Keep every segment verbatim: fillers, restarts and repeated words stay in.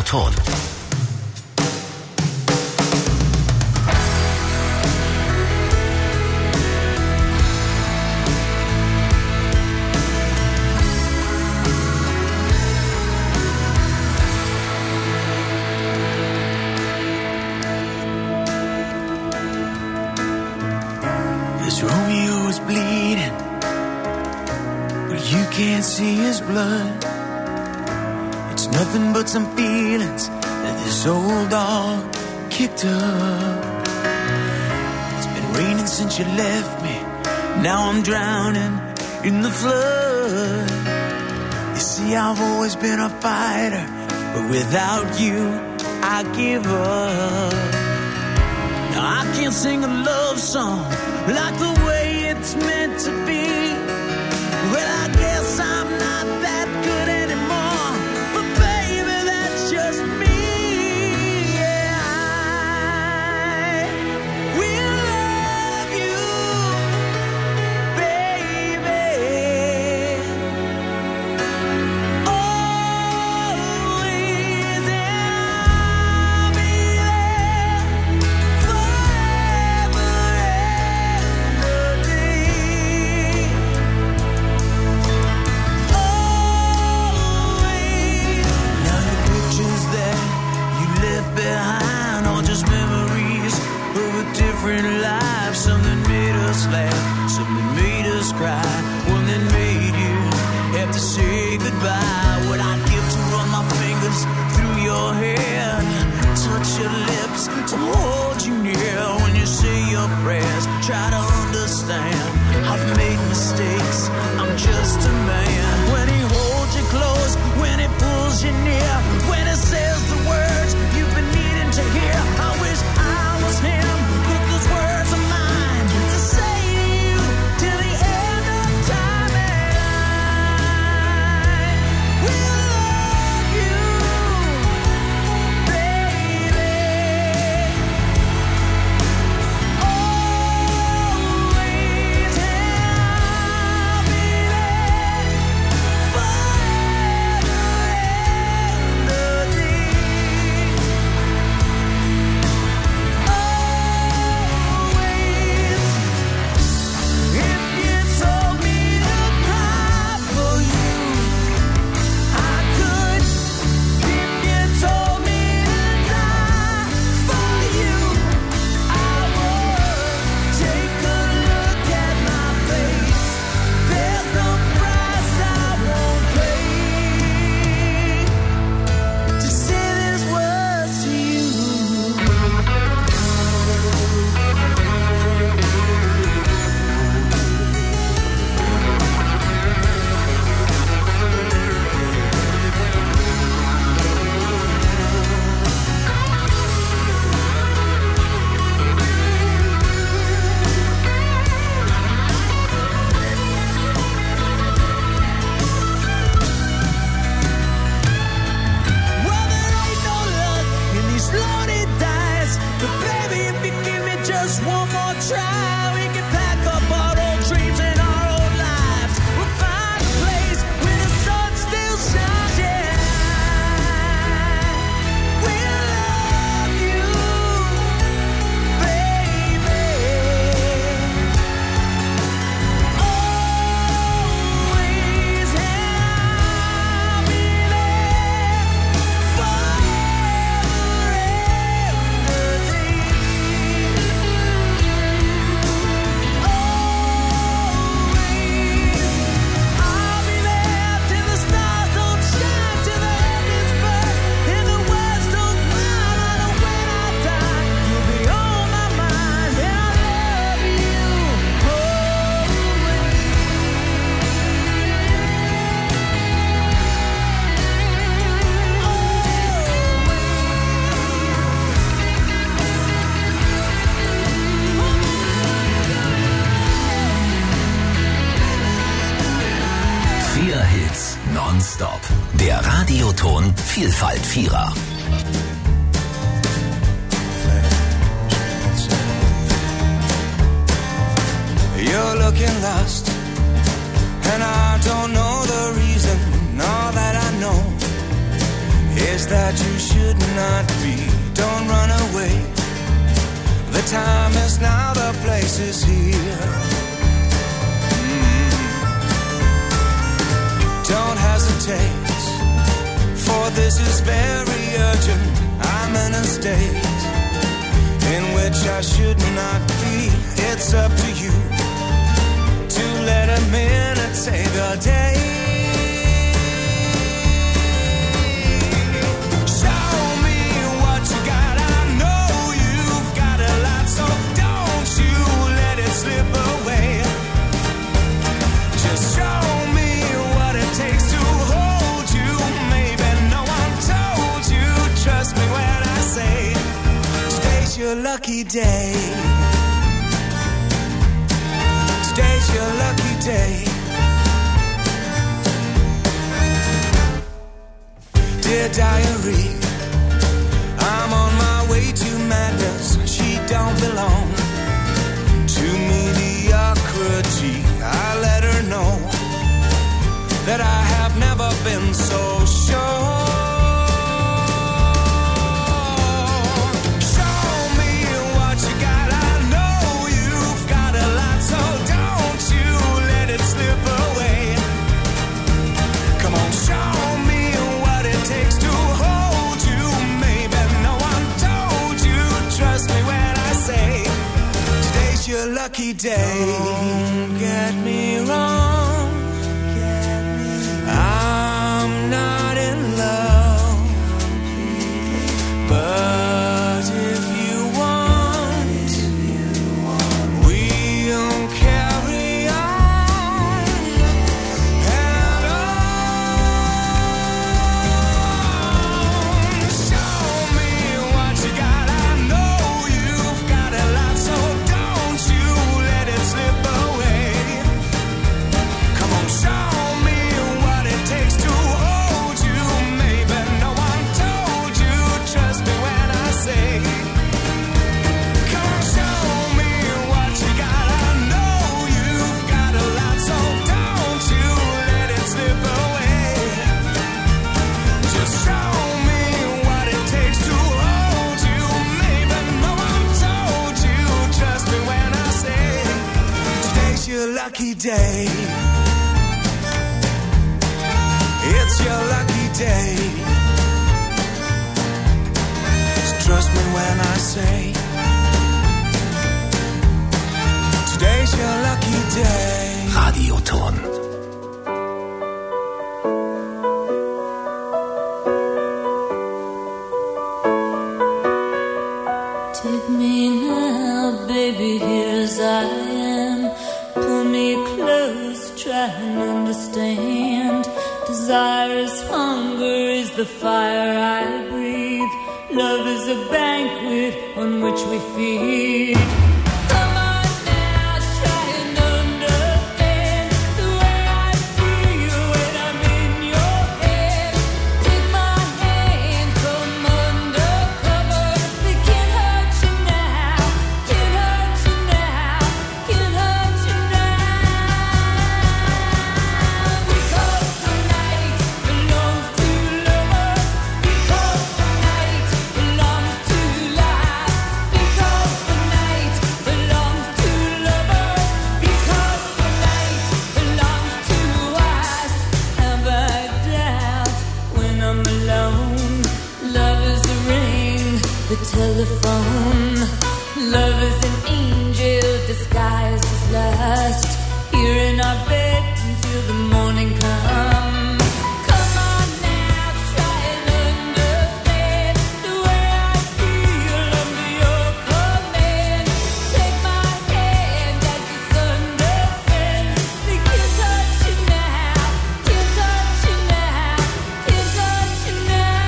Ton. This Romeo is bleeding, but you can't see his blood. It's nothing but some feelings that this old dog kicked up. It's been raining since you left me, now I'm drowning in the flood. You see, I've always been a fighter, but without you, I give up. Now I can't sing a love song like the way it's meant to be. Well, I guess I'm not that good anymore, but baby, that's just me. Yeah, I will love you, baby, always, and I'll be there forever and a day. Always. Now the pictures that you left behind are just memories of a different life. Something made us laugh, something made us cry, one that made you have to say goodbye. What I'd give to run my fingers through your hair, touch your lips, to hold you near when you say your prayers. Try to understand, I've made mistakes, I'm just a man. When he holds you close, when he pulls you near, when he says the words you've been needing to hear, I wish I was him, but those words are mine to say to you till the end of time. And I will love you, baby, always, and I'll be there forever and a day. Always. If you told me to cry for you, I could. If you told me to die for you, I would. Take a look at my face, there's no price I won't pay to say these words to you. Well, there ain't no luck in these lonely days, but baby, if you give me just one more try, we can pack up our old dreams and our old lives. We'll find a place where the sun still shines. Yeah, we'll love you, baby, always, and I'll be there forever and a day. Always, I'll be there till the stars don't shine, till the heavens burst and the words don't cry. No matter when I die, you'll be on my mind, and I love you Vier Hits nonstop. Der Radioton Vielfalt Vierer. You're looking lost, and I don't know the reason. All that I know is place that you should not be. Don't run away. The time is now, the place is here. Mm. Don't hesitate, for this is very urgent. I'm in a state in which I should not be. It's up to you to let a minute save the day. Slip away. Just show me what it takes to hold you. Maybe no one told you. Trust me when I say today's your lucky day. Today's your lucky day. Dear diary, I'm on my way to madness. She don't belong to mediocrity. I let her know that I have never been so sure. Show me what you got. I know you've got a lot, so don't you let it slip away. Come on, show me what it takes to hold you. Maybe no one told you. Trust me when I say today's your lucky day. Don't get me wrong, I'm not in love, but if you want, we'll carry on and on. Show me what you got. I know you've got a lot, so don't you let it slip away. Come on, show me what it takes to hold you. Maybe no one told you. Trust me when I say, come on, show me what you got. I know you've got a lot, so don't you let it slip away. Just show me what it takes to hold you. Maybe no one told you. Trust me when I say today's your lucky day. It's your lucky day. Just trust me when I say today's your lucky day. Radioton. Take me now, baby, here as I am. Pull me close, try and understand. Desire is hunger, is the fire I breathe. Love is a banquet on which we feed. Come on now, try and understand the way I feel when I'm in your head. Take my hand, come undercover. They can't hurt you now, can't hurt you now, can't hurt you now. Because the night belongs to lovers. Because the night belongs to life. Because the night belongs to lovers. Because the night belongs to us. Have I doubt when I'm alone? Love is the ring, the telephone. Love is an angel disguised as lust. Here in our bed until the morning comes. Come on now, try and understand the way I feel under your command. Take my hand as the sun descends. They can't touch you now, can't touch you now, can't touch you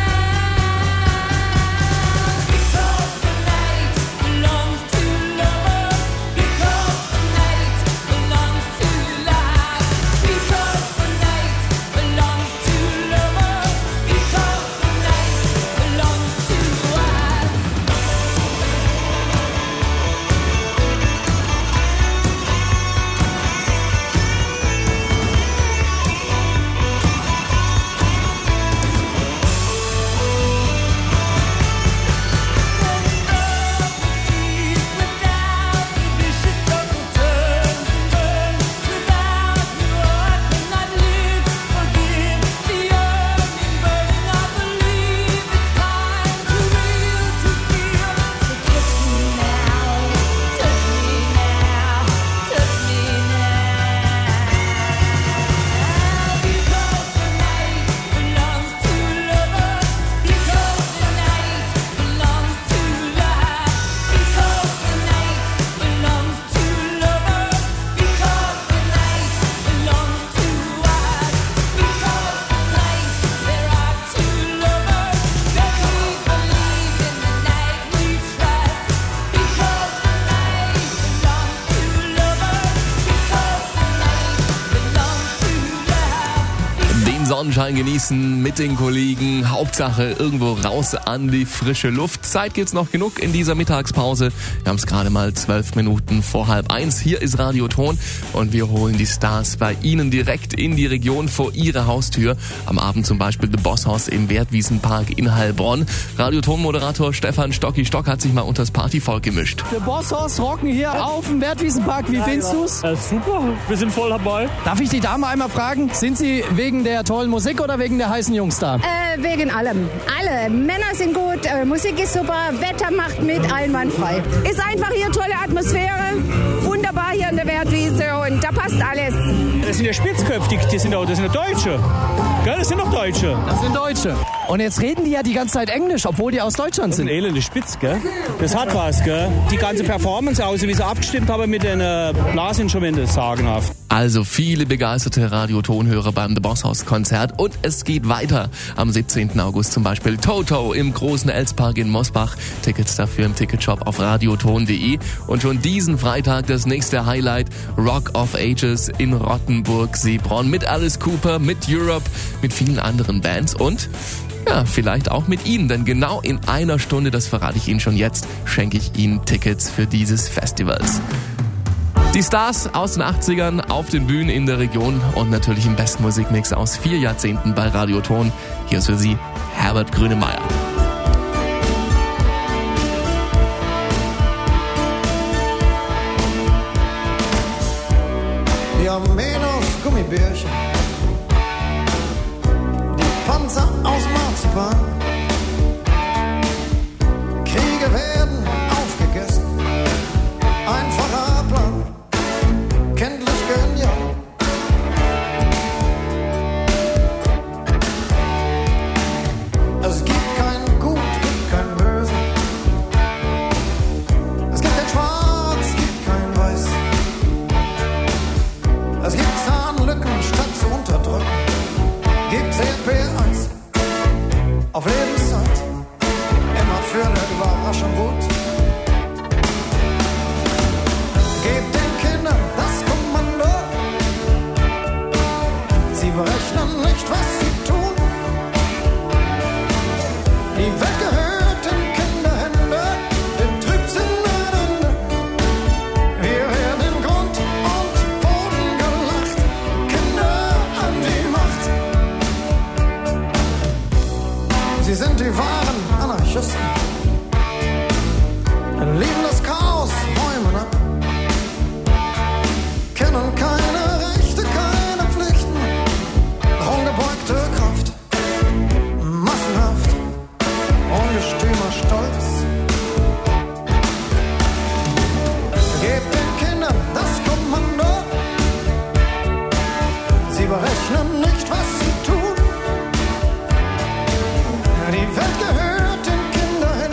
now. Because the night belongs to lovers. Because the night belongs to life. Because the night Sonnenschein genießen mit den Kollegen. Hauptsache irgendwo raus an die frische Luft. Zeit gibt's noch genug in dieser Mittagspause. Wir haben es gerade mal zwölf Minuten vor halb eins. Hier ist Radio Ton und wir holen die Stars bei Ihnen direkt in die Region vor Ihre Haustür. Am Abend zum Beispiel The Boss House im Wertwiesenpark in Heilbronn. Radio Ton-Moderator Stefan Stocki Stock hat sich mal unter das Partyvolk gemischt. The Boss House rocken hier auf dem Wertwiesenpark. Wie findest du's? Äh, super, wir sind voll dabei. Darf ich die Dame einmal fragen, sind Sie wegen der tollen Musik oder wegen der heißen Jungs da? Äh, wegen allem. Alle. Männer sind gut, äh, Musik ist super, Wetter macht mit, einwandfrei. Ist einfach hier tolle Atmosphäre, wunderbar hier in der Wertwiese und da passt alles. Das sind ja Spitzköpfe, die, die sind auch, das sind ja Deutsche. Gell, das sind doch Deutsche. Das sind Deutsche. Und jetzt reden die ja die ganze Zeit Englisch, obwohl die aus Deutschland sind. Das ist ein elende Spitz, gell? Das hat was, gell? Die ganze Performance, außer wie sie abgestimmt haben mit den äh, Blasinstrumenten, sagenhaft. Also viele begeisterte Radiotonhörer beim The Boss House Konzert und es geht weiter. Am siebzehnten August zum Beispiel Toto im großen Elspark in Mosbach. Tickets dafür im Ticketshop auf radioton punkt de. Und schon diesen Freitag das nächste Highlight, Rock of Ages in Rottenburg-Seebronn mit Alice Cooper, mit Europe, mit vielen anderen Bands und ja, vielleicht auch mit Ihnen, denn genau in einer Stunde, das verrate ich Ihnen schon jetzt, schenke ich Ihnen Tickets für dieses Festivals. Die Stars aus den achtzigern auf den Bühnen in der Region und natürlich im besten Musikmix aus vier Jahrzehnten bei Radio Ton. Hier ist für Sie Herbert Grönemeyer. Wir haben Menos Gummibärchen, die Panzer aus Marzipan. Kriege werden aufgegessen, einfacher Plan, kenntlich genial. Es gibt kein Gut, gibt kein Böse. Es gibt kein Schwarz, gibt kein Weiß. Es gibt Zahnlücken statt zu unterdrücken. Gibt C P eins auf Lebenszeit. Immer für eine Überraschung gut. Gebt den Kindern das Kommando. Sie berechnen nicht, was sie tun. Die Welt gehört in Kinderhände, dem Trübsinn ein Ende. Wir werden in Grund und Boden gelacht. Kinder an die Macht. Sie sind die wahren Anarchisten. Lieben das Chaos, räumen ab. Kennen keine Rechte, keine Pflichten. Ungebeugte Kraft. Massenhaft. Ungestümer Stolz. Gebt den Kindern das Kommando. Sie berechnen nicht, was sie tun. Die Welt gehört den Kinderhänden.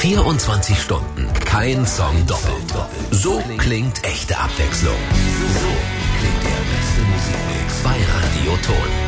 vierundzwanzig Stunden, kein Song doppelt. So klingt echte Abwechslung. So klingt der beste Musikmix bei Radio Ton.